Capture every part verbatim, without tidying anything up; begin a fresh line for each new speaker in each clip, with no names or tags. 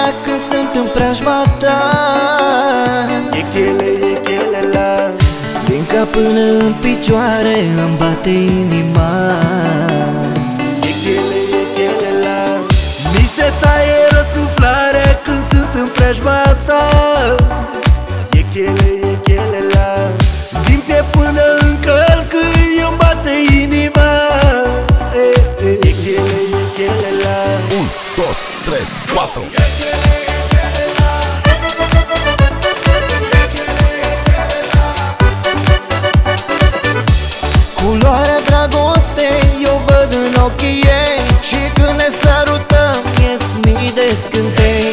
seara când sunt în preajma ta.
E chele, e chele la
Din cap până în picioare îmi bate inima.
E chele, e chele la Mi se taie răsuflarea când sunt în preajma ta. E chele, e chele la Din piept până în călc îmi bate inima. E, e, e chele, e chele la
Un, dos, tres, cuatro.
Culoarea dragostei eu văd în ochii ei, și când ne sărutăm ies mii de scântei.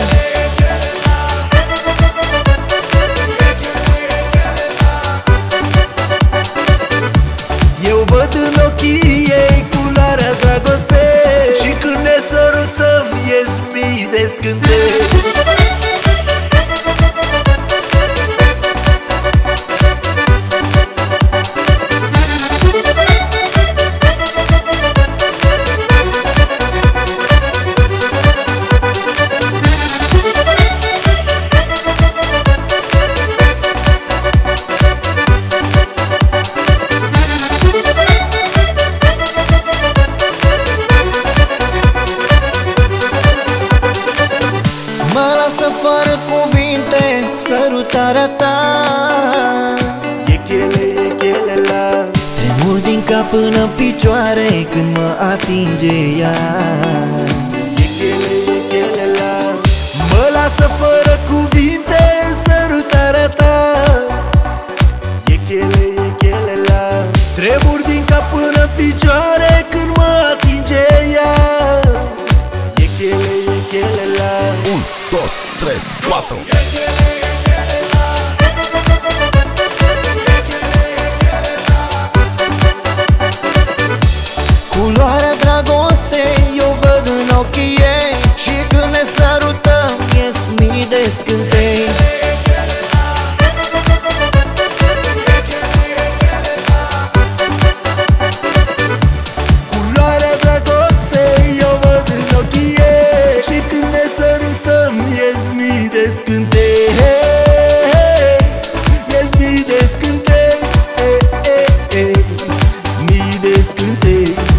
Eu văd în ochii ei culoarea dragostei, și când ne sărutăm ies mii de scântei.
Mă lasă fără cuvinte sărutarea ta.
E chele, e chele la
Tremur din cap până în picioare când mă atinge ea.
E chele, e chele la Mă lasă fără cuvinte sărutarea ta. E chele, e chele la Tremur din cap până în picioare când mă atinge ea. E chele, e chele la
Un, dos, tres, cuatro.
Culoarea dragostei eu văd în ochii ei, și când ne sărutăm ies mii de scântei.
Culoarea dragostei eu văd în ochii ei, și când ne sărutăm ies mii de scântei. Ies mii de scântei, mii de scântei.